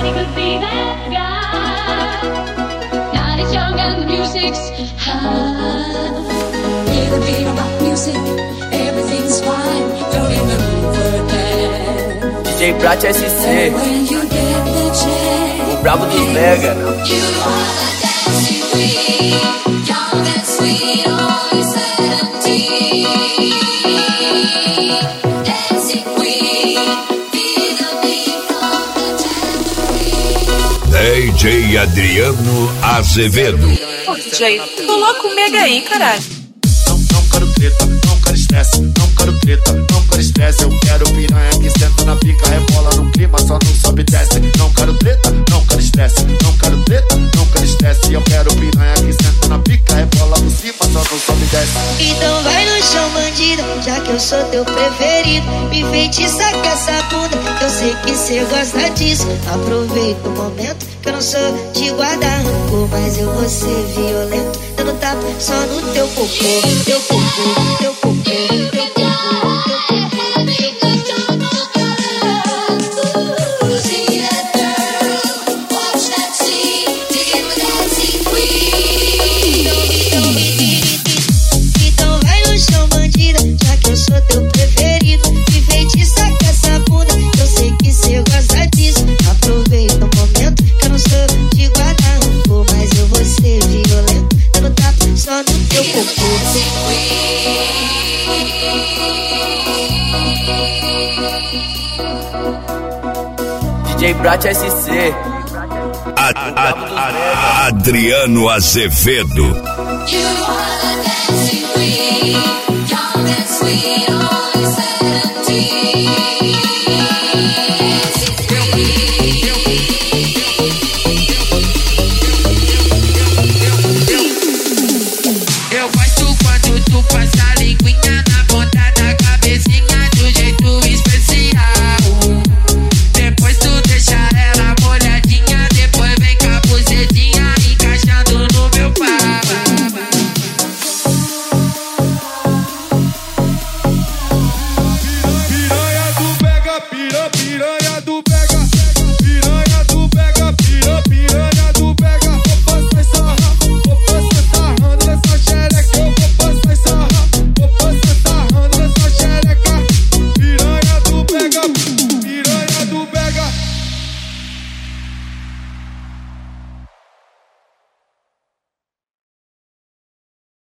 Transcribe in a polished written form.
Nobody could be that guy. Now he's young and the music's high. Hear the beat of my music, everything's fine. Don't even move that. DJ Brat SC, When you get the chance, o brabo dos Mega. you are the dancing queen, young and sweet, only 17. Dancing queen, be the beat of the tambourine. DJ Adriano Azevedo. Pô, DJ, coloca o Mega aí, caralho. Não quero treta, não quero estresse, não quero treta, não quero estresse. Eu quero piranha que senta na pica, rebola no clima, só não sobe e desce. Não quero treta, não quero estresse, não quero treta, não quero estresse. Eu quero piranha que senta na pica, rebola no cima, só não sobe e desce. Então vai no chão, bandida, já que eu sou teu preferido. Me feitiça com essa bunda, que eu sei que cê gosta disso. Aproveita o momento, que eu não sou de guardar rancor, mas eu vou ser violento, dando tapa só no teu cocô. Teu cocô, teu cocô, teu cocô. Então vai no chão, bandida, já que eu sou teu preferido. Me feitiça com essa bunda, que eu sei que cê gosta disso. Aproveita o momento, que eu não sou de guardar rancor, mas eu vou ser violento, dando tapa só no teu cocô. DJ Brat SC, Adriano Azevedo. You are the dancing queen, young and sweet.